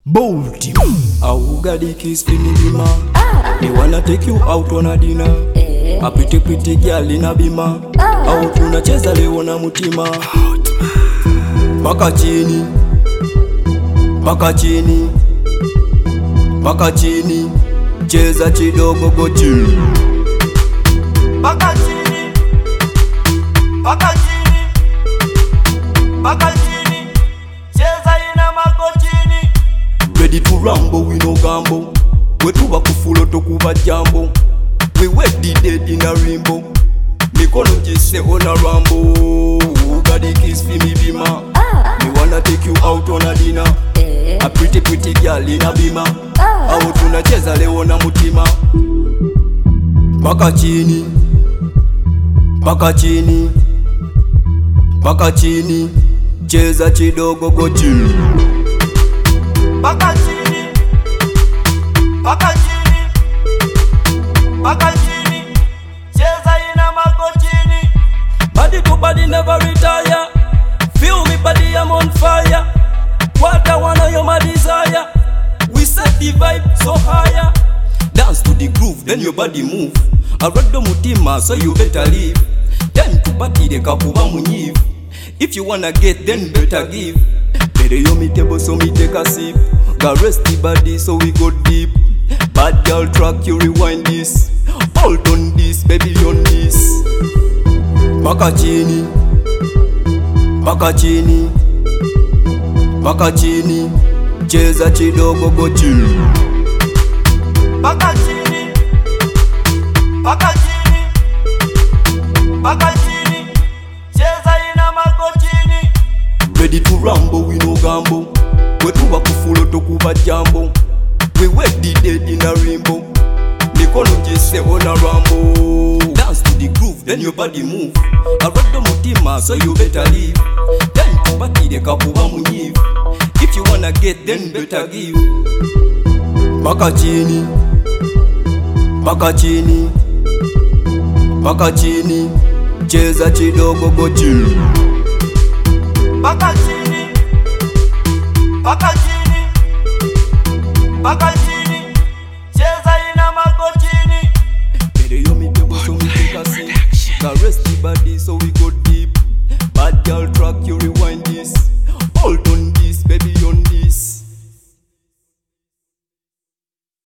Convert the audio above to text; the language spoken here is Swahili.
Bold. I got the kiss for me, bima. They wanna take you out on a dinner. A pretty girl in a bima. Au tunacheza leo na mutima. Paka chini, paka chini, paka chini, cheza chidogo go chini. Paka chini, paka chini, paka chini, cheza ina mako chini. Ready to rumble, we no gamble. We tuba kufulo tokuba jambo. We wet the dead in a rainbow. Mikono jise on a rambo. Got the kiss for me, bima. Me wanna take you out on a dinner. A pretty girl in a bima. Au tunacheza leo na mutima. Paka chini, paka chini, paka chini, cheza chidogo go chini. Paka chini, paka chini, paka chini, cheza ina mako chini. Body to body never retire. Feel me body, I'm on fire. What I wanna, you're my desire. We set the vibe so higher. Dance to the groove, then your body move. Arado mutima, so you better leave. Time to party, the kapuba munyiv. If you wanna get, then better give. Better you me table, so me take a sip. Got rest the body, so we go deep. Bad girl track, you rewind this. Hold on this, baby on this. Paka chini, paka chini, paka chini, cheza chidogo go chini. Paka chini, paka chini, paka chini, cheza ina mako chini. Ready to rumble, we no gamble. We tuba kufulo tokuba jambo. We wet the dead in a rainbow. Mikono jise on a rambo. Dance to the groove, then your body move. Arado mutima, so you better leave. Time to party, the kapuba munyiv. If you wanna get, then better give. Paka chini, paka chini, paka chini, cheza chidogo go chini. Paka chini, paka chini, paka chini.